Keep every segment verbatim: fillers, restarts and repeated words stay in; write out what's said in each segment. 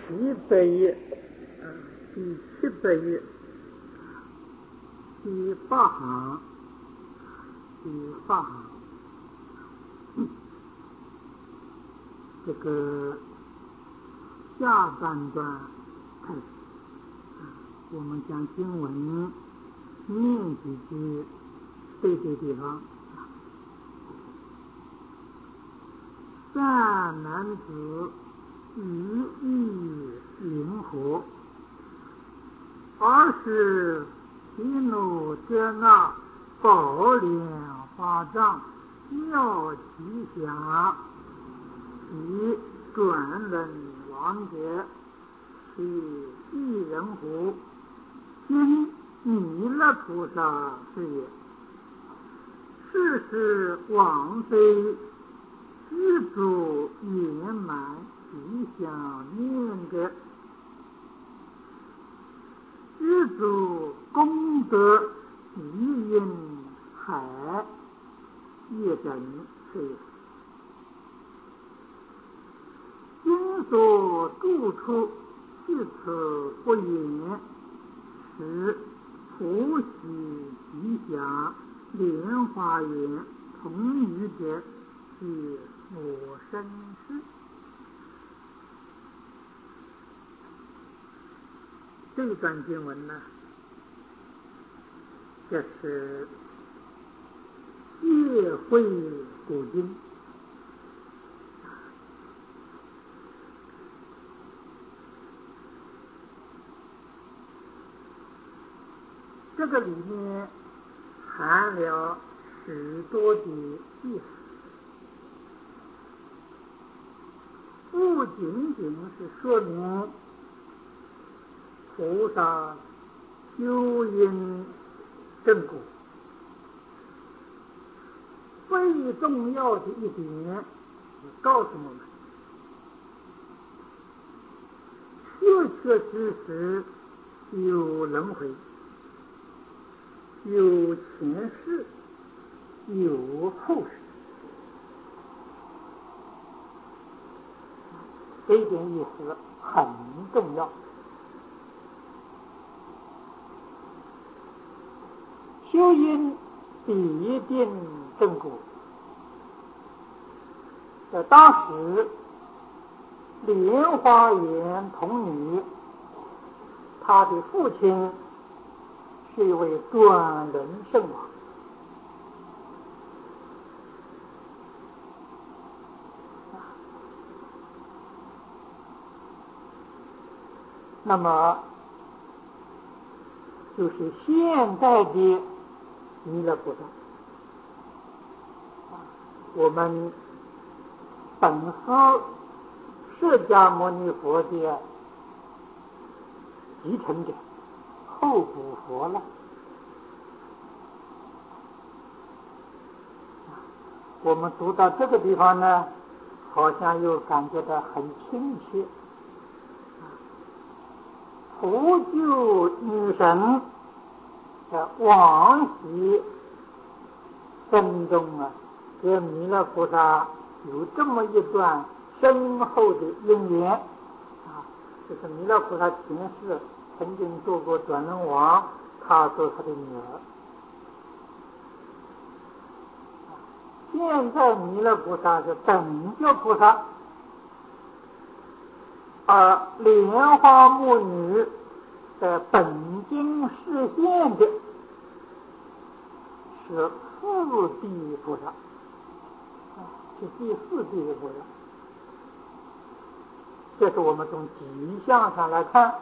七百页，啊，第七百页，第八行，第八行，嗯、这个下半段开始，啊，我们将经文念几句对对地方。善男子语意灵活，而是喜怒接纳宝莲花藏妙吉祥，以转轮王者，是一人乎？今弥勒菩萨是也。世世往非具足圆满吉祥念者，具足功德一因海业等是也。今所住处据此不言，使福喜吉祥莲花园同语者，是我生事。这一段经文呢，这是戒慧古经，这个里面含了许多的意思，不仅仅是说明菩萨修因正果，最重要的一点告诉我们，确确实实有轮回，有前世，有后世，这一点意思很重要。修因必定正果。在当时，莲花园童女，她的父亲是一位转轮圣王。那么就是现在的弥勒菩萨，我们本师释迦牟尼佛的继承者，后补佛了。我们读到这个地方呢，好像又感觉到很亲切。普救女神的往昔生中啊，跟弥勒菩萨有这么一段深厚的因缘啊，就是弥勒菩萨前世曾经做过转轮王，他做他的女儿。现在弥勒菩萨是等觉菩萨，而莲花母女在本经示现的是四谛菩萨，是第四谛的菩萨。这是我们从迹象上来看。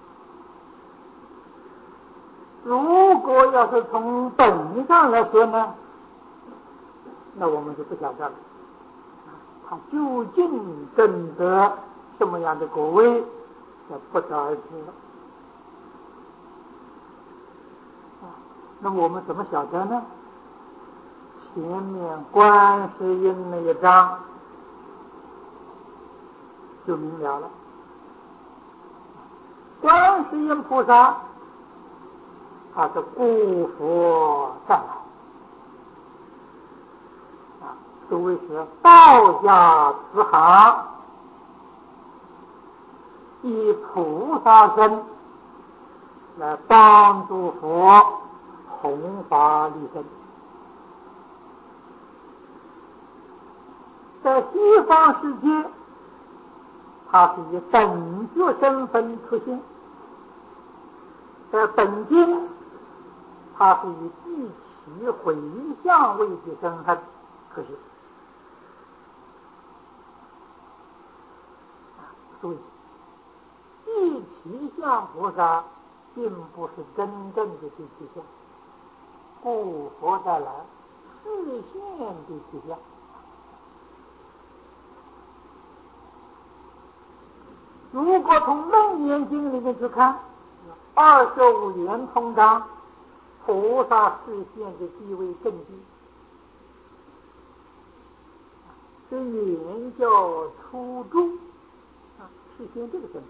如果要是从本上来说呢，那我们就不晓得了，他究竟证得什么样的果位，这不得而知了。那么我们怎么晓得呢？前面观世音那一章就明了了。观世音菩萨他是故佛再来，啊，所谓是道家慈航， 以菩萨身来帮助佛弘法利生。在西方世界，他是以等觉身份出现；在本经，他是以具体回向位的身份出现。所以，地体相菩萨并不是真正的地体相，故佛再来示现地体相。如果从楞严经里面去看，二十五圆通章，菩萨示现的地位更低，这圆叫初住，啊，示现这个身份。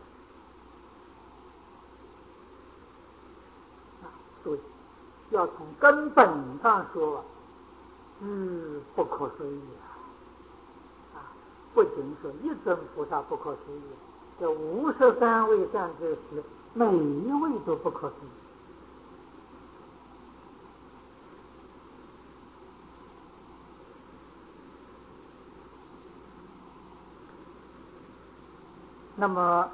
啊，所以要从根本上说，是不可思议啊！啊，不仅说一尊菩萨不可思议，这五十三位善知识，每一位都不可思议。那么，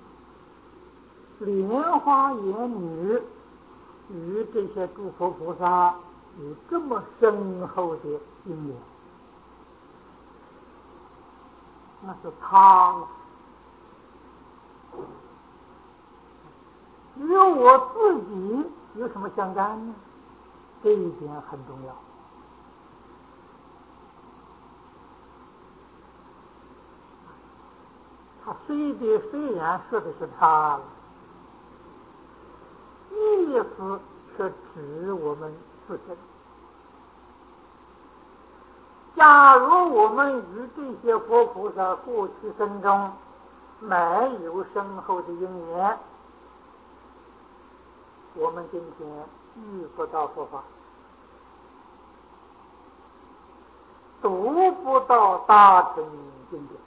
莲花眼女与这些诸佛菩萨有这么深厚的因缘，那是他与我自己有什么相干呢？这一点很重要。他虽的虽然说的是他，意思是指我们自身。假如我们与这些佛菩萨过去生中没有深厚的因缘，我们今天遇不到佛法，读不到大乘经典。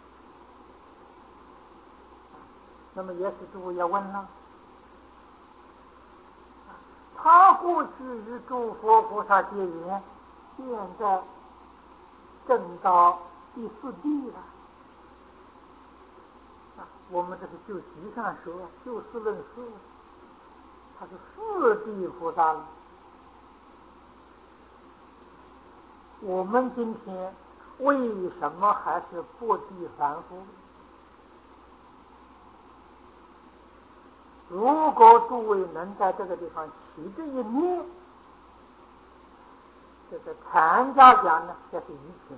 那么也是诸位要问了，他过去与诸佛菩萨结缘，现在正到第四地了。啊，我们这是就集上说，就事论事，他是四地菩萨了。我们今天为什么还是不地凡夫？如果诸位能在这个地方起这一念，这个禅家讲呢，这是移情，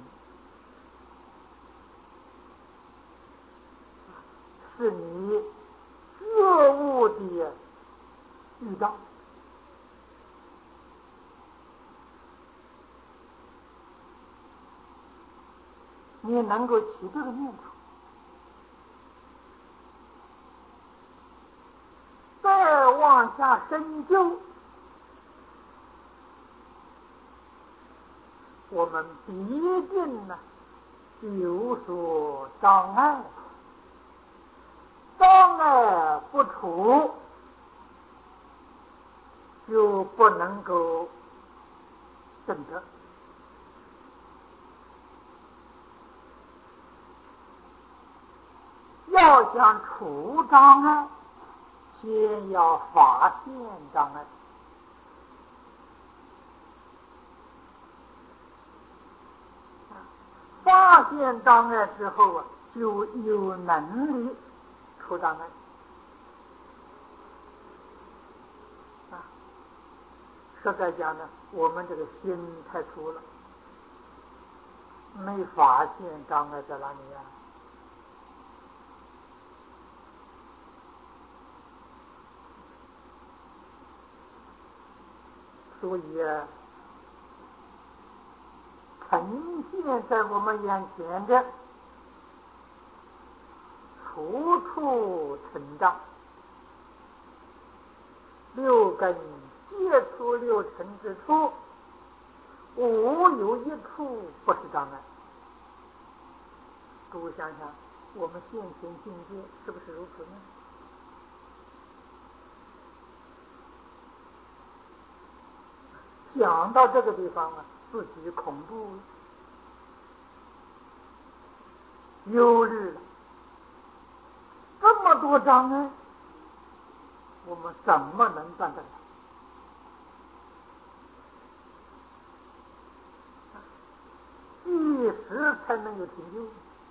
是你觉悟的预兆。你能够起这个念头，再往下深究，我们必定呢有所障碍，障碍不除，就不能够证得。要想除障碍，先要发现障碍。发现障碍之后啊，就有能力除障碍。啊，实在讲呢，我们这个心太粗了，没发现障碍在哪里呀？所以啊，呈现在我们眼前的处处成障，六根接触六尘之处，无有一处不是障碍。诸位想想， 我们现前境界是不是如此呢？讲到这个地方啊，自己恐怖了，忧虑了，这么多障碍，我们怎么能办得了？几时才能有成就？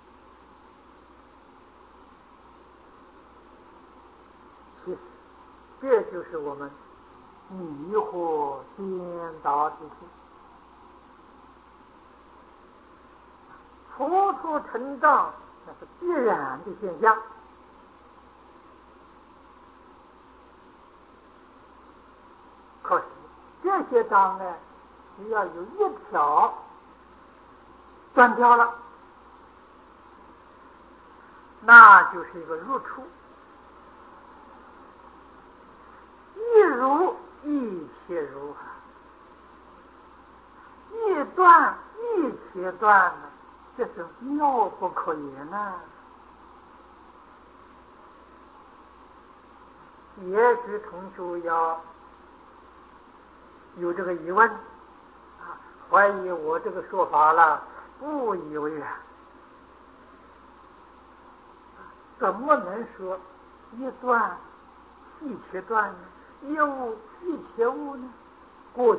其实这就是我们迷惑颠倒之处。处处成障，那是必然的现象。可是这些障碍，只要有一条断掉了，那就是一个入处。一如一切如啊，一断一切断呢，这是妙不可言呐。也许同学要有这个疑问啊，怀疑我这个说法了，不以为然。怎么能说一断一切断呢？一物一切物呢？过去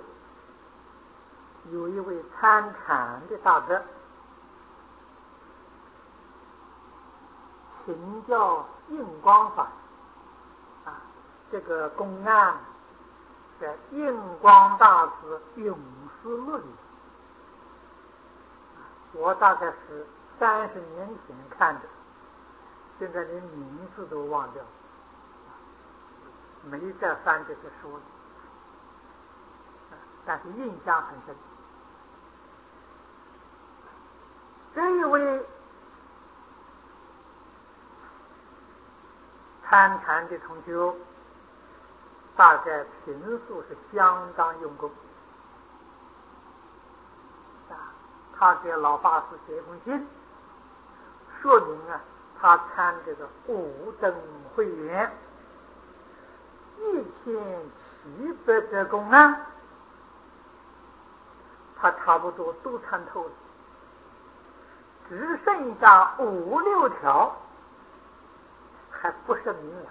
有一位参禅的大德，请教印光法啊，这个公案在印光大师永思录里，我大概是三十年前看的，现在连名字都忘掉了，没再翻这些书了，但是印象很深。这一位参禅的同修，大概平素是相当用功啊。他给老法师写一封信，说明啊，他参这个五等会员一千七百则公案，他差不多都参透了，只剩下五六条还不是明了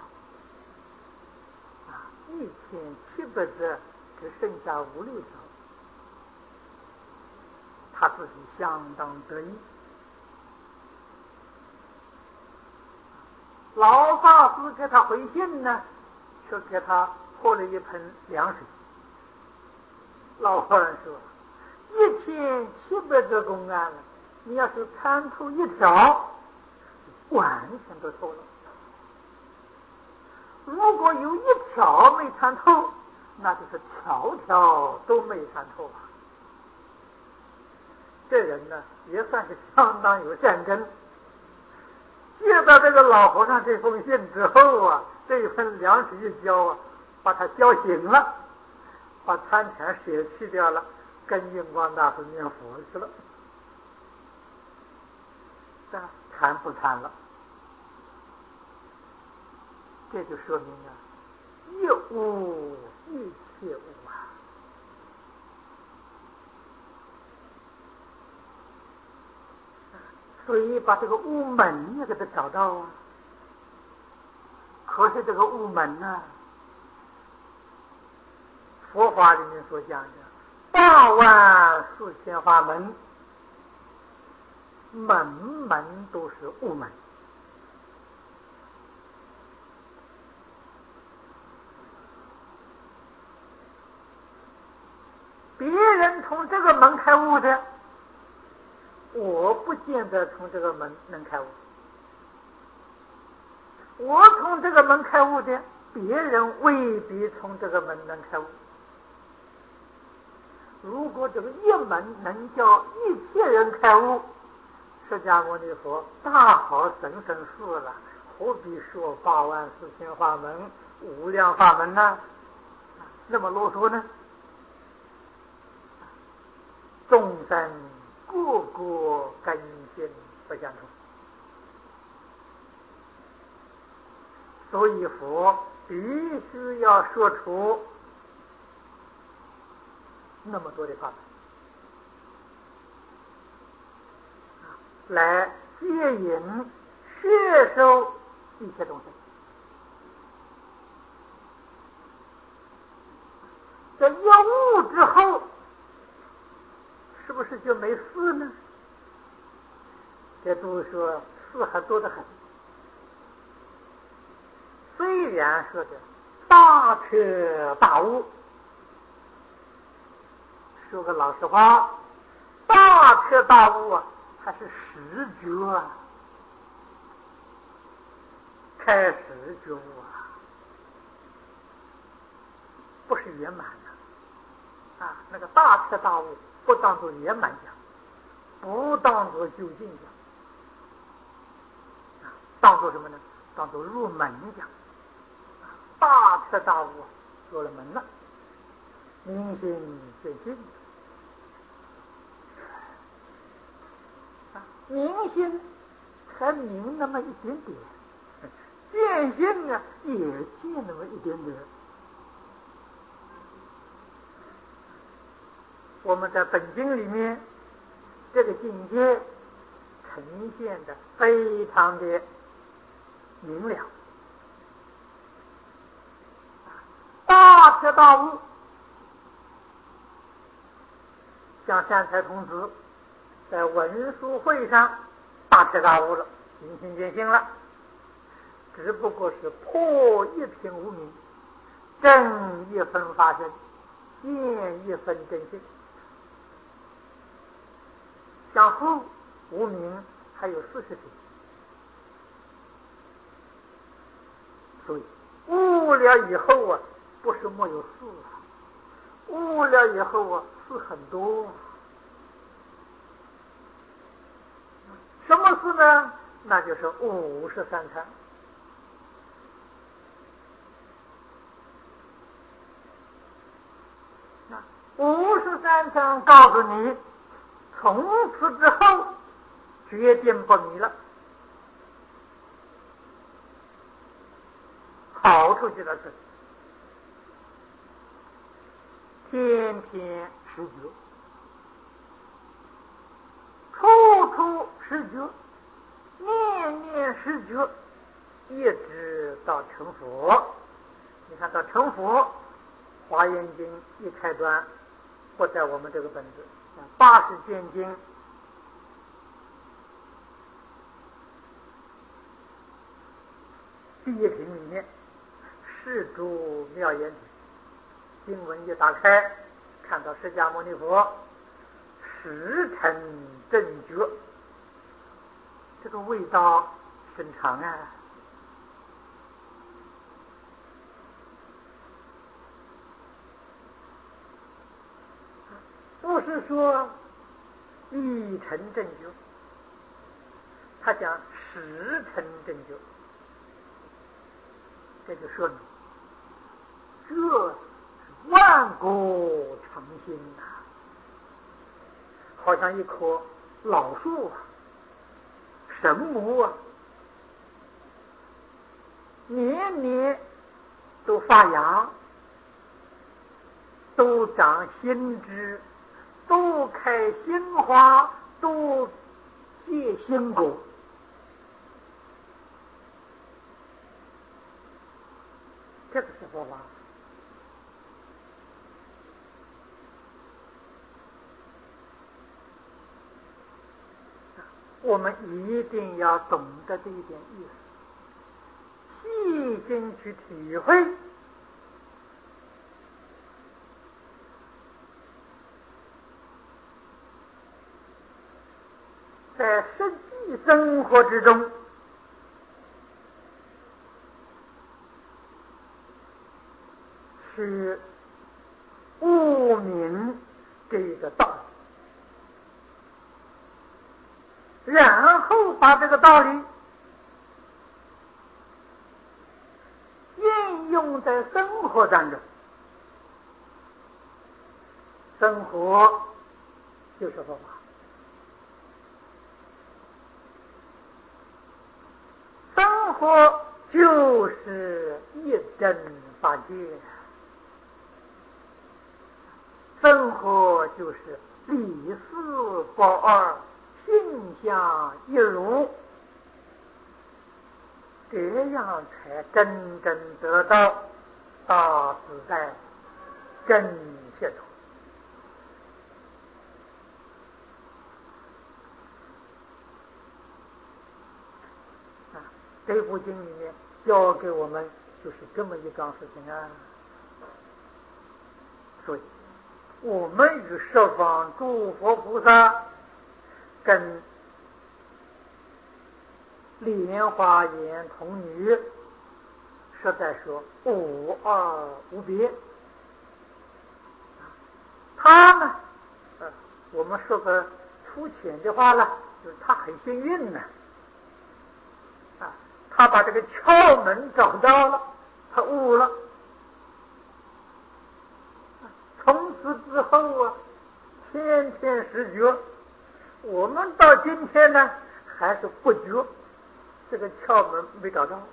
啊，一千七百则只剩下五六条，他自己相当得意。老法师给他回信呢，却给他泼了一盆凉水。老和尚说，一千七百则公案了，你要是参透一条，完全都透了。如果有一条没参透，那就是条条都没参透啊。这人呢，也算是相当有善根。接到这个老和尚这封信之后啊，这一份凉水一浇啊，把他浇醒了，把参禅舍弃掉了，跟印光大师念佛去了，这禅不禅了。这就说明啊，一物一切物啊。所以把这个物门也给他找到啊。可是这个物门呢、啊，佛法里面所讲的八万四千法门，门门都是物门。别人从这个门开悟的，我不见得从这个门能开悟；我从这个门开悟的，别人未必从这个门能开悟。如果这个一门能叫一切人开悟，释迦牟尼佛大好神神事了，何必说八万四千法门、无量法门呢？那么啰嗦呢？众生个个根性不相同所以佛必须要说出那么多的法门来接引摄受一切东西。在有物之后，是不是就没事呢？这都说事还多得很。虽然说的大彻大悟，说个老实话，大彻大悟啊，还是实觉啊，开始觉悟啊，不是圆满的啊。那个大彻大悟不当作圆满讲，不当作究竟讲啊，当作什么呢？当作入门讲。大彻大悟入了门了，明心见性啊，明心才明那么一点点，见性啊也见那么一点点。我们在本经里面这个境界呈现的非常的明了。大彻大悟，像善财童子在文殊会上大彻大悟了，明心见性了，只不过是破一品无明，正一分发生，见一分真性。向后无明还有四十品，所以悟了以后啊，不是没有事啊，悟了以后啊，事很多啊。什么事呢？那就是五十三参。五十三参告诉你，从此之后决定不迷了。好处就在这里，天天持觉，处处持觉，念念持觉，一直到成佛。你看到成佛，《华严经》一开端，不在我们这个本子，八十卷经第一品里面，世诸妙言体，经文一打开，看到释迦牟尼佛十成正觉，这个味道深长啊！不是说一成正觉，他讲十成正觉，这就说明这万古长新呐、啊，好像一棵老树啊，神木啊，年年都发芽，都长新枝，都开新花，都结新果。这个是佛法。我们一定要懂得这一点意思，细心去体会。在实际生活之中，去悟明这个道理，然后把这个道理应用在生活当中。生活就是佛法，生活就是一真法界，生活就是理事不二，性相一如，这样才真正得到大自在真解脱。啊，这部经里面教给我们就是这么一桩事情啊。所以我们与十方诸佛菩萨跟莲花眼童女实在说无二无别。他呢，呃，我们说个粗浅的话了，就是他很幸运呢，啊，他把这个窍门找到了，他悟了。从此之后啊，天天是觉。我们到今天呢，还是不觉，这个窍门没找到。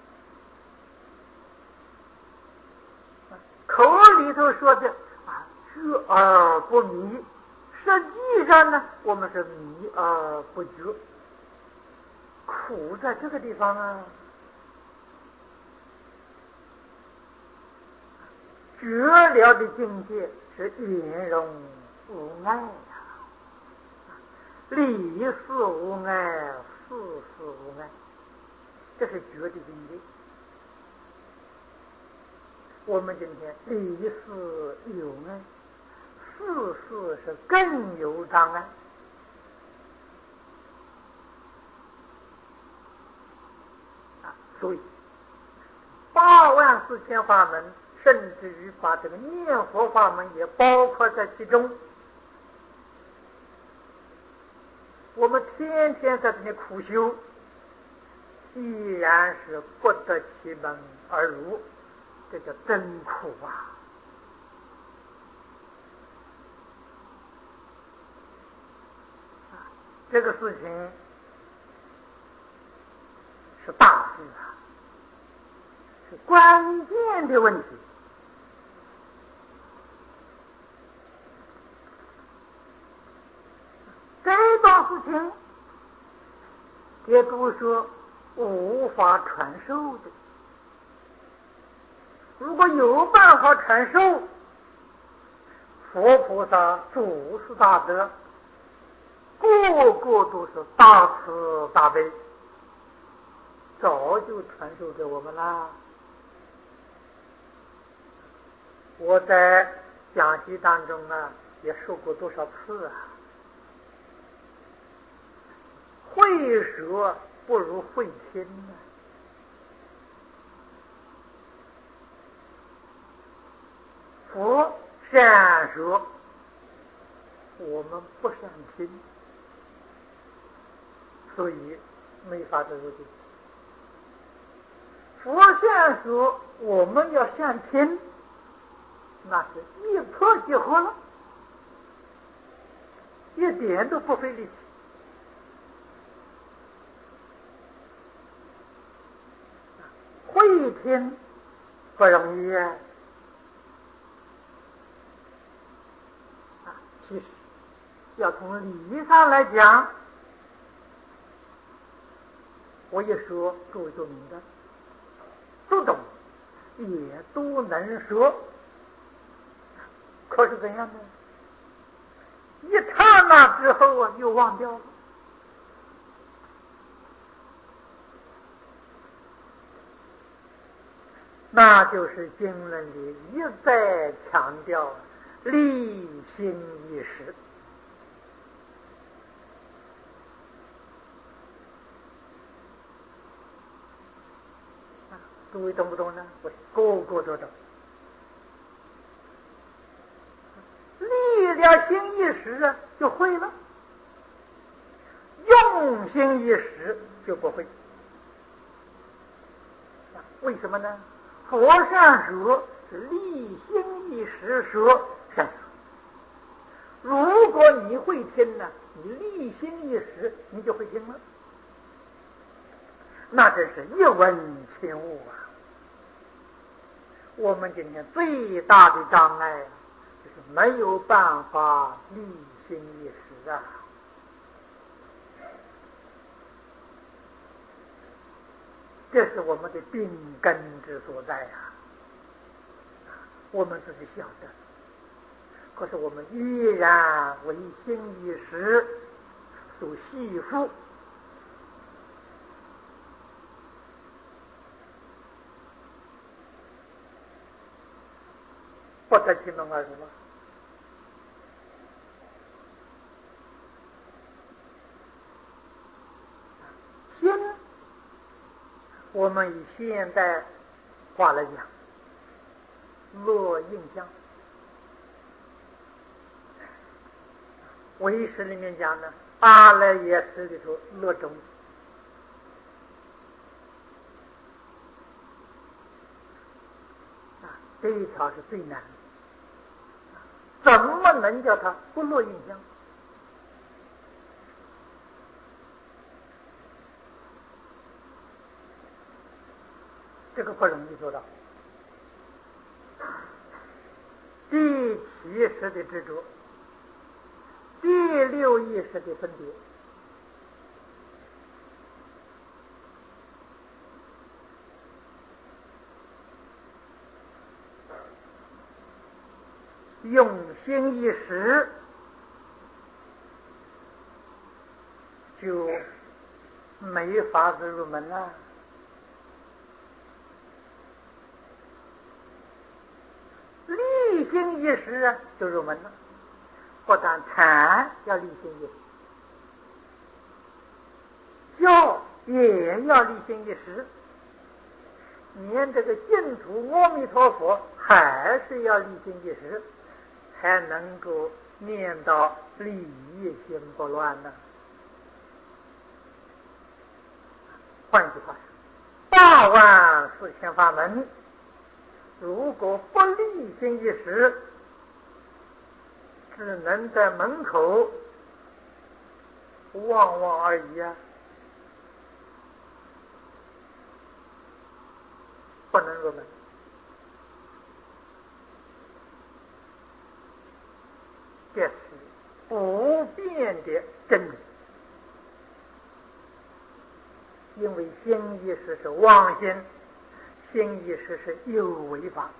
口里头说的啊，觉而不迷，实际上呢，我们是迷而不觉，苦在这个地方啊。觉了的境界是圆融无碍呀、啊，理事无碍，事事无碍，这是觉的境界。我们今天理事有碍，事事是更有障碍。啊，所以八万四千法门，甚至于把这个念佛法门也包括在其中。我们天天在这里苦修，依然是不得其门而入，这叫真苦啊！这个事情是大事啊，是关键的问题。这桩事情也不是说无法传授的，如果有办法传授，佛菩萨祖师大德个个都是大慈大悲，早就传授给我们啦。我在讲习当中啊，也说过多少次啊，会说不如会听啊。佛善说，我们不善听，所以没法子入定。佛善说，我们要善听，那是一拍即合了，一点都不费力气。会听不容易啊！其实要从理上来讲，我一说诸位都明白，都懂，也都能说。可是怎样呢？一刹那之后啊，又忘掉了。那就是经论里一再强调立心一时。诸位懂不懂呢？我个个都懂。立了心一时啊，就会了；用心一时就不会。为什么呢？佛善说是立心一时说善说。如果你会听呢，你立心一时，你就会听了。 那真是一文轻物啊！我们今天最大的障碍就是没有办法立心一时啊！这是我们的病根之所在啊！我们自己晓得，可是我们依然为心一时所系缚。不得其门而入啊！心，我们以现代话来讲，落印象。唯识里面讲呢，阿赖耶识里头落种子。啊，这一条是最难的。怎么能叫它不落印象？这个不容易做到。第七识的执着，第六意识的分别，用心一时就没法子入门了。立心一时啊，就入门了。不但禅要立心一时，教也要立心一时，连这个净土阿弥陀佛还是要立心一时，才能够念到理一心不乱呢。换句话说，八万四千法门，如果不立心一时，只能在门口望望而已啊，不能入门。这是不变的真理，因为心意识是妄心，心意识是有为法，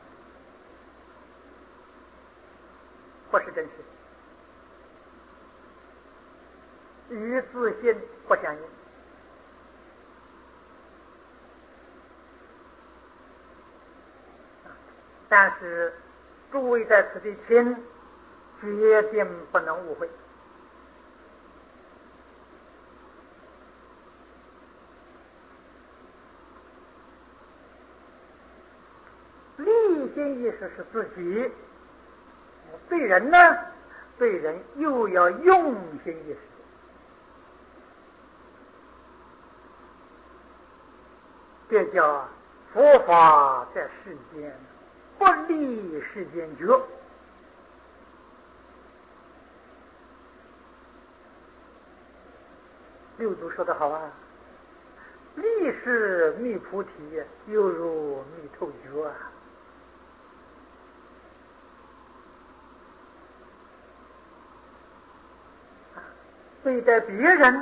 不是真实，与自信不相应。但是诸位在此地听，决定不能误会。立心意识是自己，对人呢，对人又要用心意识。这叫佛法在世间，不立世间觉。六祖说得好啊，立是觅菩提，犹如觅透觉啊。对待别人，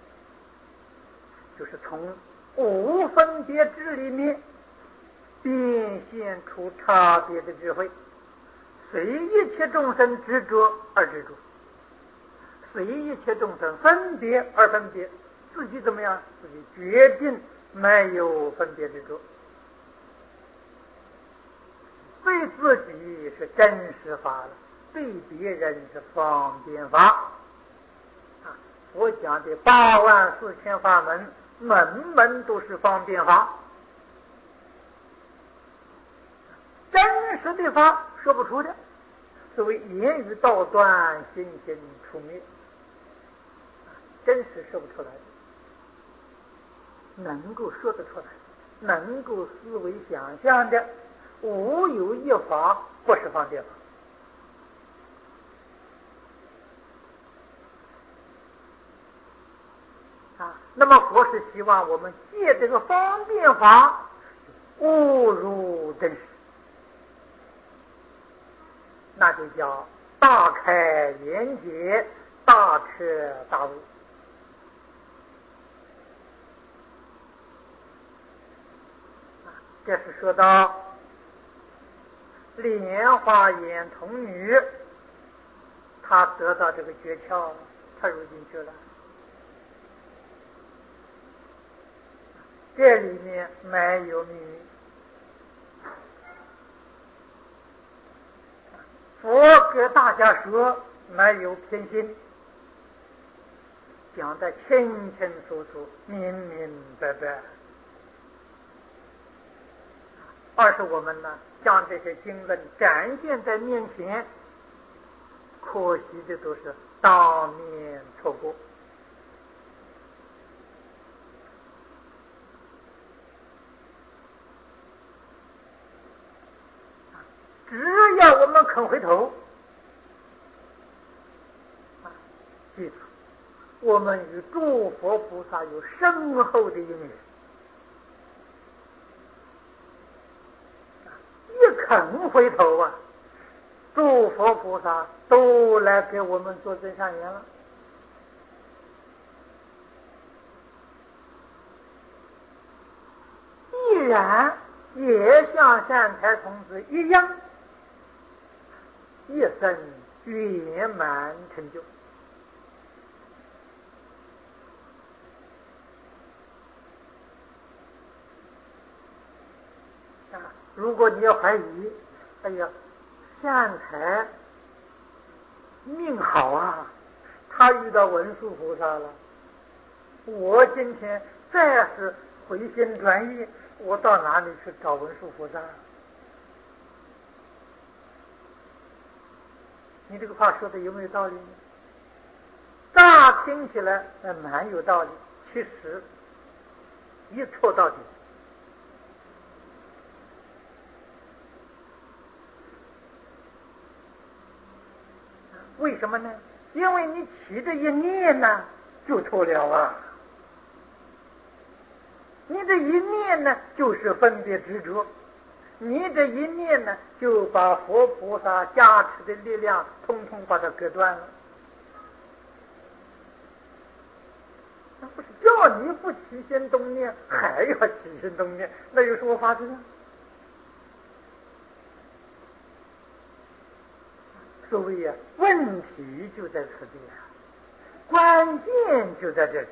就是从无分别智里面变现出差别的智慧，随一切众生执着而执着，随一切众生分别而分别，自己怎么样？自己决定没有分别执着，对自己是真实法了，对别人是方便法。我讲的八万四千法门，门门都是方便法，真实的法说不出的，所谓言语道断，心心出灭，真实说不出来的，能够说得出来，能够思维想象的，无有一法不是方便法。啊， 那么佛是希望我们借这个方便法悟入真实，那就叫大开眼界，大彻大悟。这是说到莲花眼童女，她得到这个诀窍，她入进去了。这里面没有秘密，佛给大家说没有偏心，讲得清清楚楚、明明白白。二是我们呢，将这些经文展现在面前，可惜的都是当面错过。只要我们肯回头，记住，我们与诸佛菩萨有深厚的因缘，一肯回头啊，诸佛菩萨都来给我们做真善缘了。必然也像善财童子一样，一生圆满成就。啊，如果你要怀疑，哎呀，善财命好啊，他遇到文殊菩萨了，我今天再是回心转意，我到哪里去找文殊菩萨？你这个话说的有没有道理呢？乍听起来那蛮有道理，其实一错到底。为什么呢？因为你起这一念呢，就错了啊！你这一念呢，就是分别执着，你这一念呢，就把佛菩萨加持的力量通通把它割断了。那不是叫你不起心动念，还要起心动念，那有什么法子呢？所谓啊，问题就在此地啊，关键就在这里。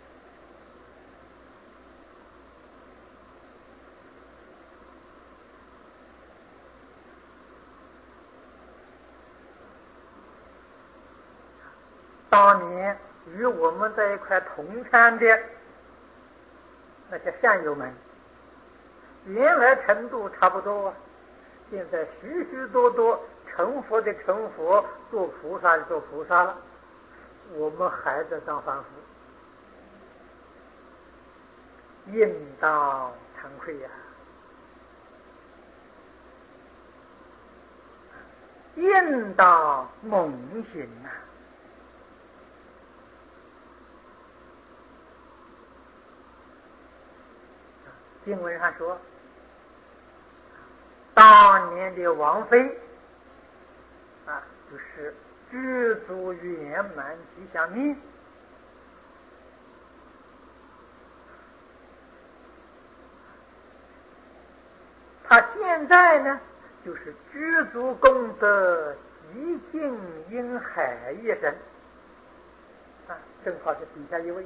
当年与我们在一块同参的那些善友们，原来程度差不多啊，现在许许多多成佛的成佛，做菩萨的做菩萨了，我们还在当凡夫，应当惭愧呀、啊，应当猛行啊！经文上说，当年的王妃啊，就是知足圆满吉祥命。他现在呢，就是知足功德极尽因海一生啊，正好是底下一位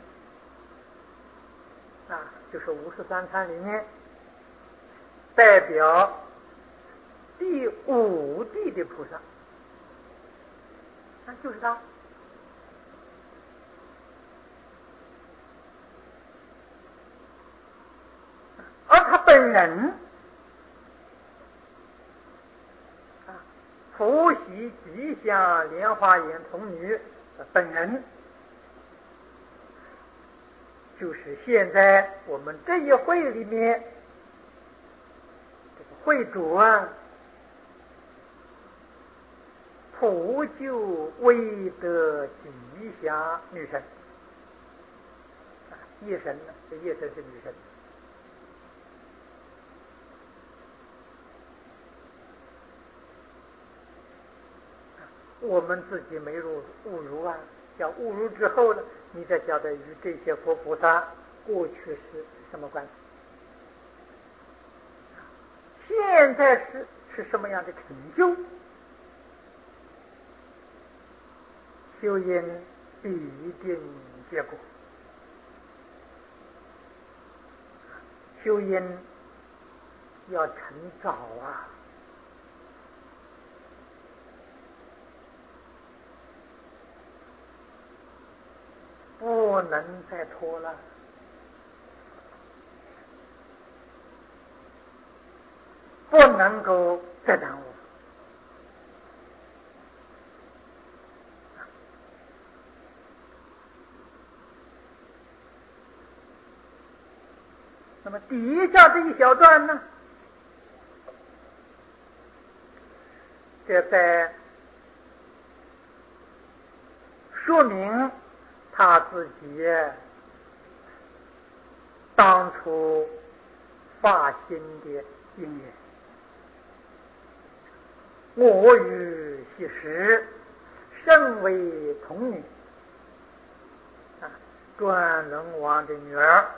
啊，就是五十三参里面代表第五地的菩萨，啊，就是他。而他本人啊，佛喜吉祥莲花眼童女本人，就是现在我们这一会里面这个会主啊，普救威德吉祥女神， 叶神呢？这叶神是女神。我们自己没入误入啊，要误入之后呢，你才晓得与这些佛菩萨过去是什么关系，现在是是什么样的成就。修因必定结果，修因要趁早啊，不能再拖了。不能够再耽误。那么底下这一小段呢，这在说明他自己当初发心的因缘。我与昔时甚为童女啊，转轮王的女儿，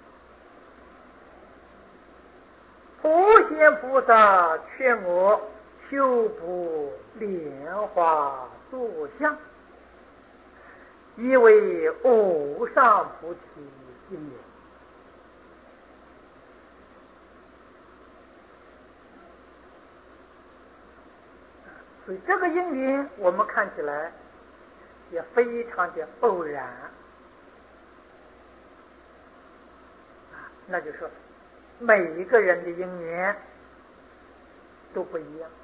普贤菩萨劝我修补莲花坐像，以为无上菩提因缘。所以这个因缘我们看起来也非常的偶然啊，那就说每一个人的因缘都不一样。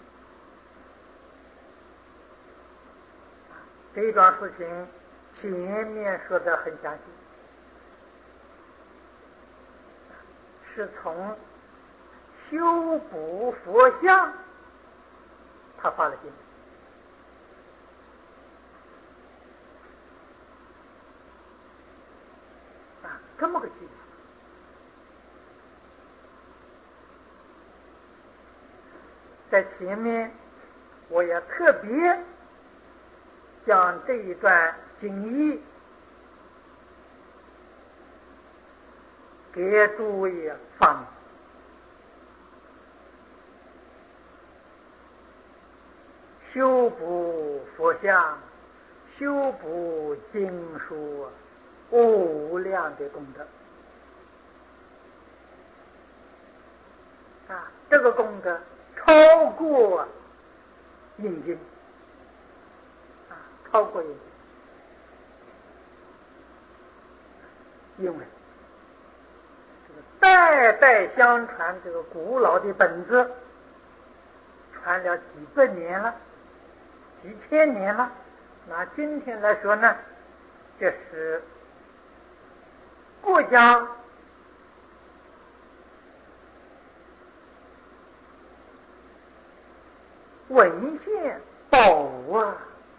这一桩事情前面说的很详细，是从修补佛像他发了心啊，这么个情况。在前面我也特别将这一段经义给诸位放明。修补佛像，修补经书，无量的功德啊！这个功德超过印经啊，超过印经，因为这个代代相传，这个古老的本子传了几百年了，几千年了。那今天来说呢，这是国家文献宝物啊，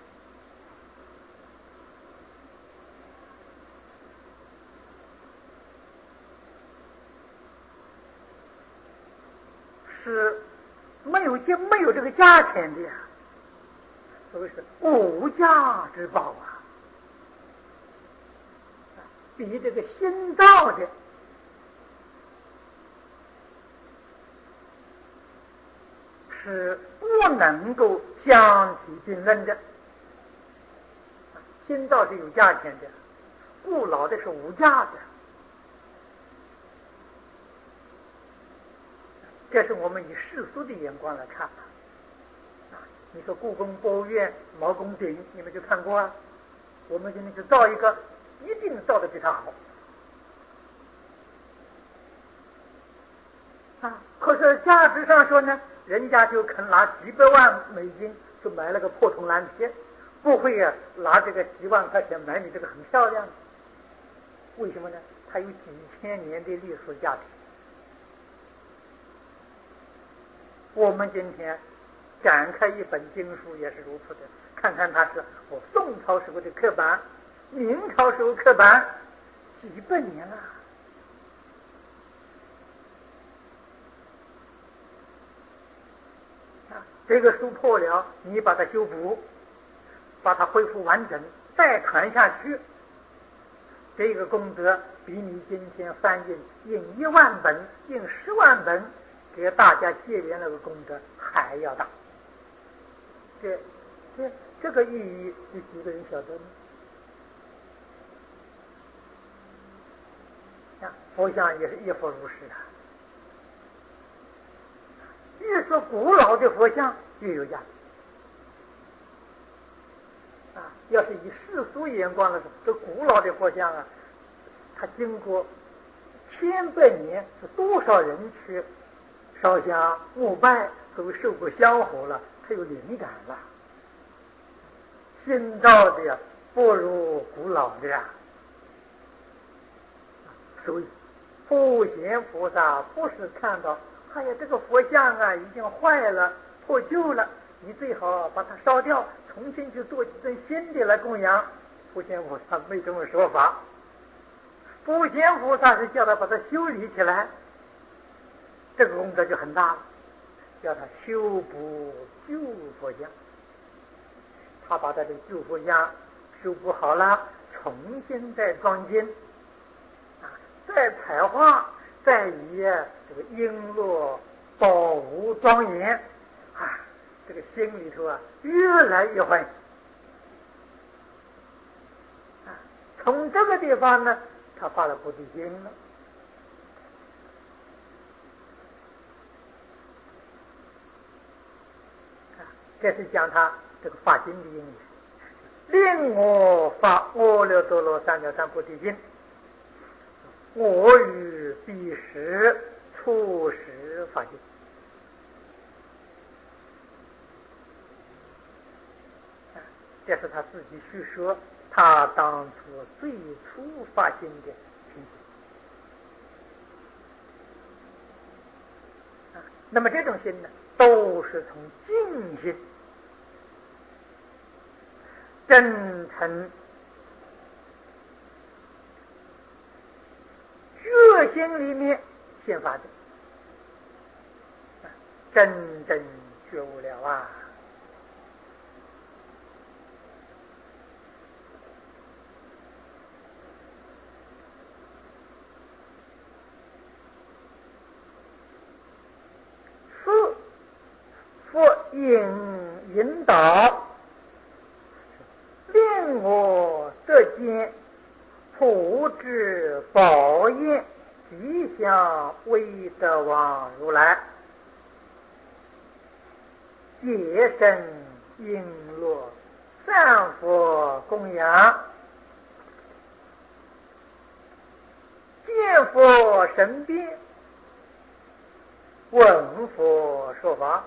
是没有这没有这个价钱的呀，所谓是无价之宝啊，比这个新造的是不能够相提并论的。新造是有价钱的，古老的是无价的。这是我们以世俗的眼光来看的。你说故宫博物院毛公鼎，你们就看过啊？我们今天去造一个，一定造的比他好啊。可是价值上说呢，人家就肯拿几百万美金就买了个破铜烂铁，不会啊拿这个几万块钱买你这个很漂亮的。为什么呢？它有几千年的历史价值。我们今天展开一本经书也是如此的，看看它是我宋朝时候的刻版，明朝时候刻版， 几百年了。啊，这个书破了，你把它修补，把它恢复完整，再传下去，这个功德比你今天翻印印一万本、印十万本给大家结缘那个功德还要大。这这这个意义有几个人晓得呢？啊，佛像也是一佛如是啊。越是古老的佛像越有价值啊！要是以世俗眼光来说，这古老的佛像啊，它经过千百年，是多少人去烧香膜拜，都受过香火了，它有灵感了。新造的呀，不如古老的呀。所以普贤菩萨不是看到哎呀，这个佛像啊已经坏了、破旧了，你最好把它烧掉，重新去做几尊新的来供养。普贤菩萨没这么说法，普贤菩萨是叫他把它修理起来，这个功德就很大了，叫他修补旧佛像。他把他的旧佛像修补好了，重新再装金，啊，再彩画。再以这个璎珞宝物庄严啊，这个心里头啊越来越欢喜啊。从这个地方呢，他发了菩提心了啊。这是讲他这个发心的因缘，令我发阿耨多罗三藐三菩提心。我与彼时初时发心，这是他自己叙说他当初最初发心的情形。那么这种心呢，都是从净心、真诚、决心里面显发的，真正觉悟了啊！四佛引引导，令我得见普智宝业吉祥威德王如来，结身璎珞三佛供养，见佛身边，闻佛说法，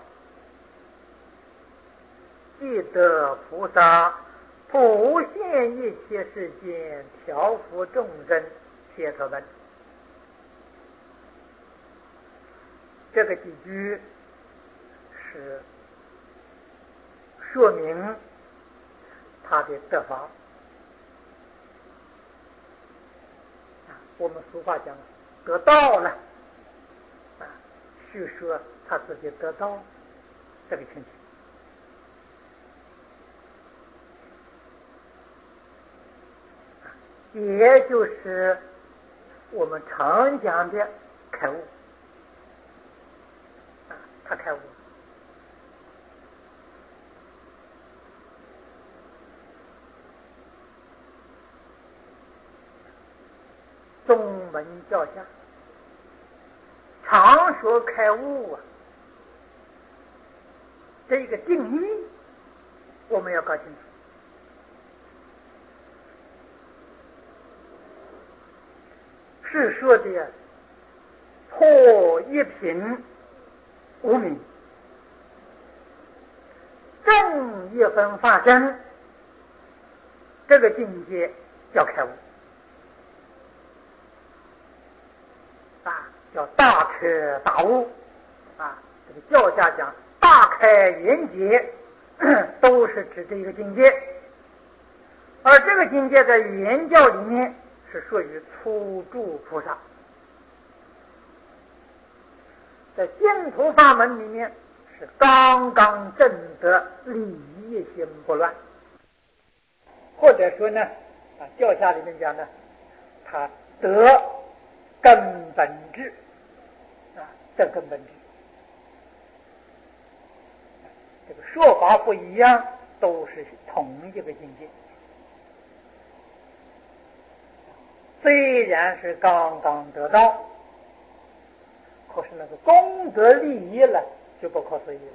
记得菩萨普现一切世间，调伏众生解脱门。这个几句是说明他的得法。我们俗话讲得道了啊，叙说他自己得道这个情形。也就是我们常讲的开悟啊，他开悟。宗门教下常说开悟啊，这个定义我们要搞清楚。是说的破一品无明，正一分发生，这个境界叫开悟啊，叫大彻大悟啊。这个教家讲大开眼界，都是指这一个境界。而这个境界在原教里面是属于初住菩萨，在净土法门里面是刚刚正得理一心不乱，或者说呢，啊，教下里面讲呢，他得根本智，啊，得根本智。这个说法不一样，都是同一个境界。虽然是刚刚得到，可是那个功德利益了就不可思议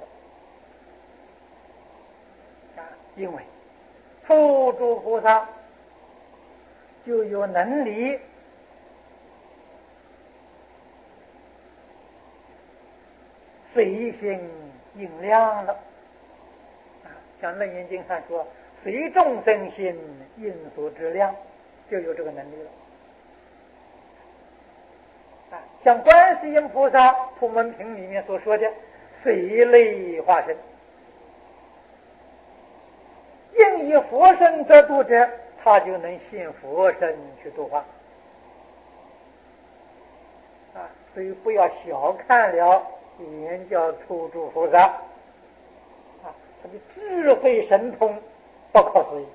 了啊！因为初住菩萨就有能力随心应量了啊！像《楞严经》上说，随众生心应所知量，就有这个能力了。啊，像观世音菩萨普门品里面所说的随类化身，应以佛身得度者，他就能信佛身去度化。啊，所以不要小看了言叫初住菩萨，啊，他的智慧神通不可思议。